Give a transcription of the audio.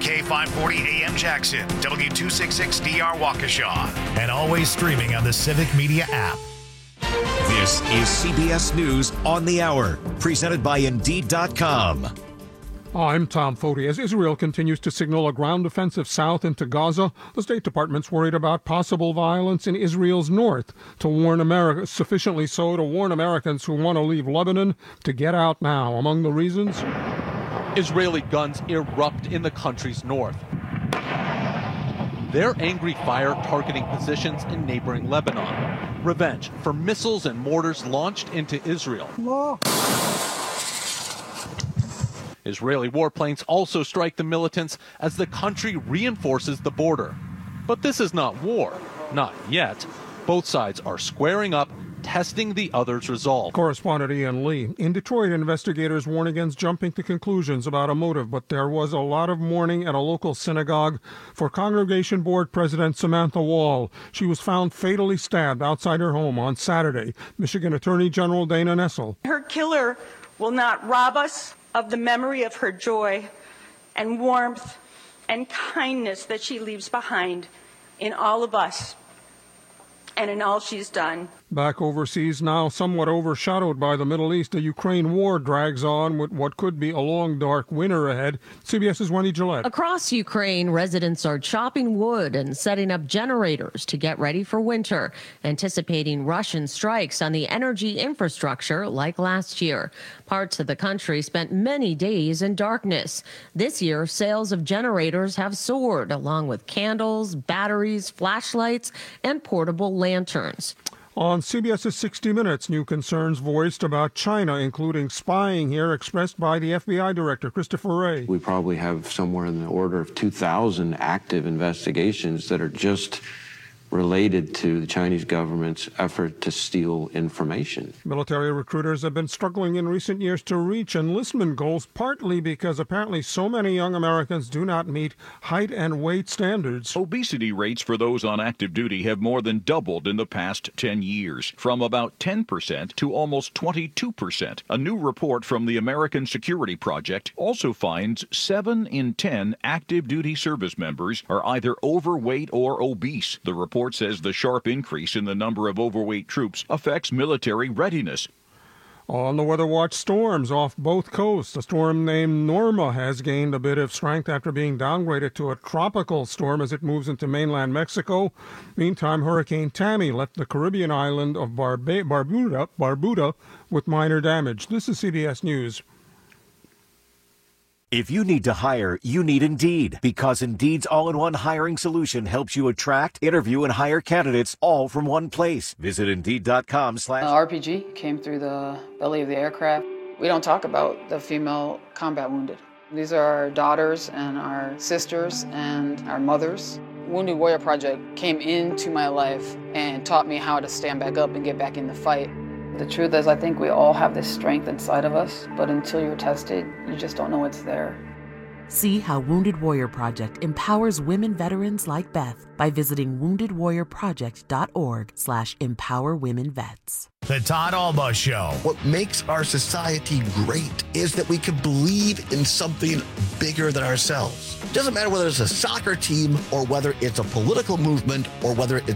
K540 AM Jackson, W266DR Waukesha, and always streaming on the Civic Media app. This is CBS News on the Hour, presented by Indeed.com. I'm Tom Foti. As Israel continues to signal a ground offensive south into Gaza, the State Department's worried about possible violence in Israel's north, sufficiently so to warn Americans who want to leave Lebanon to get out now. Among the reasons, Israeli guns erupt in the country's north. Their angry fire targeting positions in neighboring Lebanon. Revenge for missiles and mortars launched into Israel. Israeli warplanes also strike the militants as the country reinforces the border. But this is not war. Not yet. Both sides are squaring up, testing the other's resolve. Correspondent Ian Lee. In Detroit, investigators warn against jumping to conclusions about a motive, but there was a lot of mourning at a local synagogue for Congregation Board President Samantha Wall. She was found fatally stabbed outside her home on Saturday. Michigan Attorney General Dana Nessel. Her killer will not rob us of the memory of her joy and warmth and kindness that she leaves behind in all of us and in all she's done. Back overseas now, somewhat overshadowed by the Middle East, the Ukraine war drags on with what could be a long, dark winter ahead. CBS's Wendy Gillette. Across Ukraine, residents are chopping wood and setting up generators to get ready for winter, anticipating Russian strikes on the energy infrastructure like last year. Parts of the country spent many days in darkness. This year, sales of generators have soared, along with candles, batteries, flashlights, and portable lanterns. On CBS's 60 Minutes, new concerns voiced about China, including spying here, expressed by the FBI Director, Christopher Wray. We probably have somewhere in the order of 2,000 active investigations that are just related to the Chinese government's effort to steal information. Military recruiters have been struggling in recent years to reach enlistment goals, partly because apparently so many young Americans do not meet height and weight standards. Obesity rates for those on active duty have more than doubled in the past 10 years, from about 10% to almost 22%. A new report from the American Security Project also finds 7 in 10 active duty service members are either overweight or obese. The report says the sharp increase in the number of overweight troops affects military readiness. On the Weather Watch, storms off both coasts. A storm named Norma has gained a bit of strength after being downgraded to a tropical storm as it moves into mainland Mexico. Meantime, Hurricane Tammy left the Caribbean island of Barbuda with minor damage. This is CBS News. If you need to hire, you need Indeed, because Indeed's all-in-one hiring solution helps you attract, interview, and hire candidates all from one place. Visit Indeed.com/. RPG came through the belly of the aircraft. We don't talk about the female combat wounded. These are our daughters and our sisters and our mothers. Wounded Warrior Project came into my life and taught me how to stand back up and get back in the fight. The truth is, I think we all have this strength inside of us, but until you're tested, you just don't know it's there. See how Wounded Warrior Project empowers women veterans like Beth by visiting woundedwarriorproject.org/empowerwomenvets. The Todd Alba Show. What makes our society great is that we can believe in something bigger than ourselves. It doesn't matter whether it's a soccer team or whether it's a political movement or whether it's